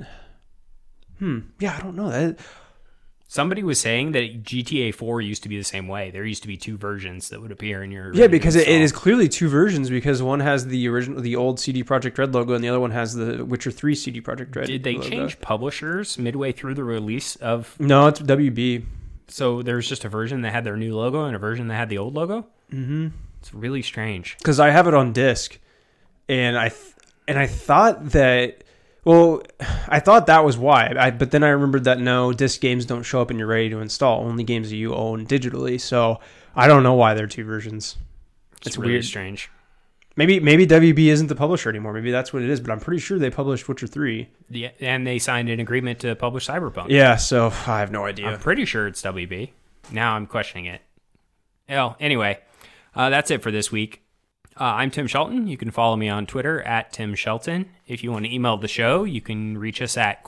S2: I don't know.
S1: Somebody was saying that GTA 4 used to be the same way. There used to be 2 versions that would appear in your...
S2: Yeah, because it is clearly 2 versions, because one has the old CD Projekt Red logo, and the other one has the Witcher 3 CD Projekt Red
S1: Did they
S2: logo.
S1: change publishers midway through the release of...
S2: No, it's WB.
S1: So there's just a version that had their new logo and a version that had the old logo? Mm-hmm. It's really strange.
S2: Because I have it on disc, and I thought that... Well, I thought that was why, but then I remembered that no, disc games don't show up in your ready to install, only games that you own digitally. So I don't know why there are 2 versions.
S1: It's really weird. Strange.
S2: Maybe WB isn't the publisher anymore. Maybe that's what it is, but I'm pretty sure they published Witcher 3.
S1: Yeah, and they signed an agreement to publish Cyberpunk.
S2: Yeah, so I have no idea.
S1: I'm pretty sure it's WB. Now I'm questioning it. Well, anyway, that's it for this week. I'm Tim Shelton. You can follow me on Twitter at Tim Shelton. If you want to email the show, you can reach us at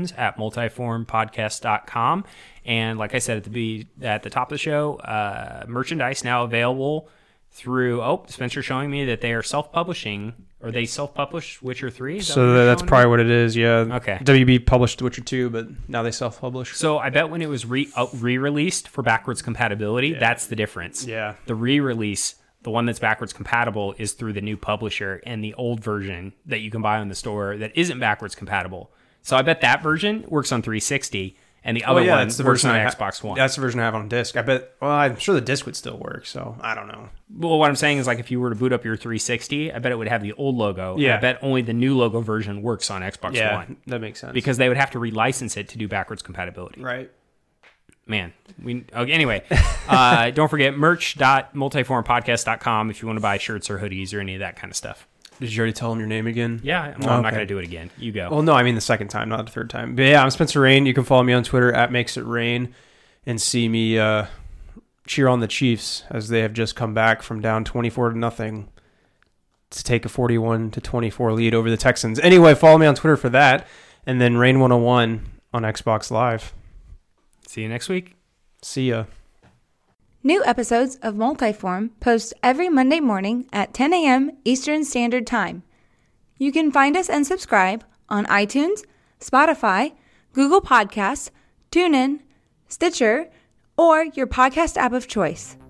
S1: questions@multiformpodcast.com. And like I said at the top of the show, merchandise now available through... Oh, Spencer's showing me that they are self-publishing, or they self-published Witcher 3.
S2: So that's probably what it is, yeah.
S1: Okay.
S2: WB published Witcher 2, but now they self-publish.
S1: So I bet when it was re-released for backwards compatibility, that's the difference.
S2: Yeah.
S1: The re-release... The one that's backwards compatible is through the new publisher, and the old version that you can buy on the store that isn't backwards compatible. So I bet that version works on 360, and the other one works on Xbox One.
S2: That's the version I have on disc. I'm sure the disc would still work, so I don't know.
S1: Well, what I'm saying is, like, if you were to boot up your 360, I bet it would have the old logo.
S2: Yeah.
S1: I bet only the new logo version works on Xbox One.
S2: Yeah, that makes sense.
S1: Because they would have to relicense it to do backwards compatibility.
S2: Right.
S1: Man, anyway, don't forget merch.multiformpodcast.com if you want to buy shirts or hoodies or any of that kind of stuff.
S2: Did you already tell them your name again?
S1: Yeah, well, I'm not going to do it again. You go.
S2: Well, no, I mean the second time, not the third time. But yeah, I'm Spencer Rain. You can follow me on Twitter at MakesItRain and see me cheer on the Chiefs as they have just come back from down 24-0 to take a 41-24 lead over the Texans. Anyway, follow me on Twitter for that, and then Rain101 on Xbox Live.
S1: See you next week.
S2: See ya.
S3: New episodes of Multiform post every Monday morning at 10 a.m. Eastern Standard Time. You can find us and subscribe on iTunes, Spotify, Google Podcasts, TuneIn, Stitcher, or your podcast app of choice.